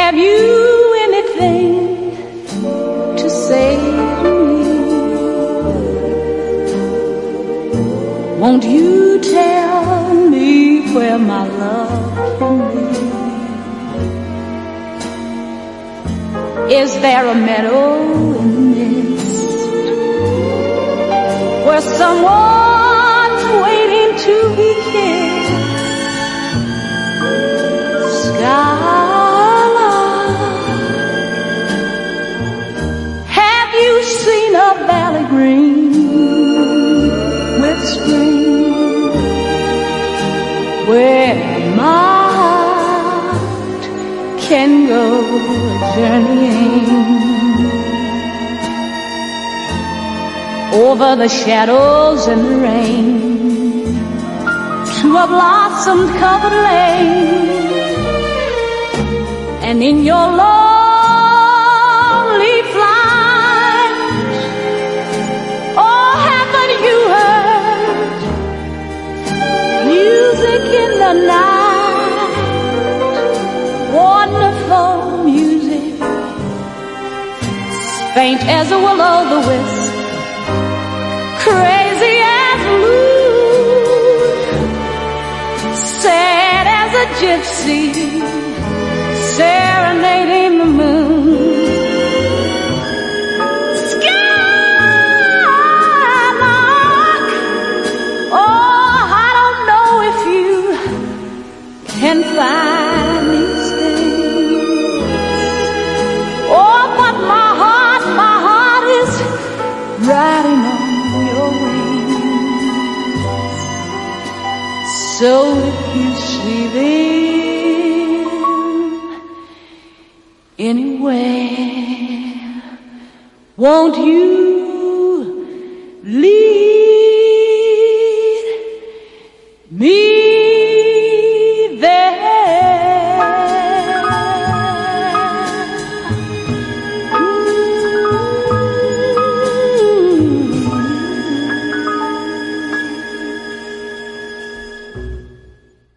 Have you anything to say to me? Won't you tell me where my love can be? Is there a meadow in the mist where someone's waiting to be kissed? Have you seen a valley green with spring, where my heart can go journeying over the shadows and the rain to a blossom-covered lane? And in your lonely flight, oh, haven't you heard music in the night? Wonderful music, faint as a will-o'-the-wisp, crazy as mood, sad as a gypsy serenading the moon. Skylark, oh, I don't know if you can find these things. Oh, but my heart is riding on your wings. So if you see them anywhere, won't you leave?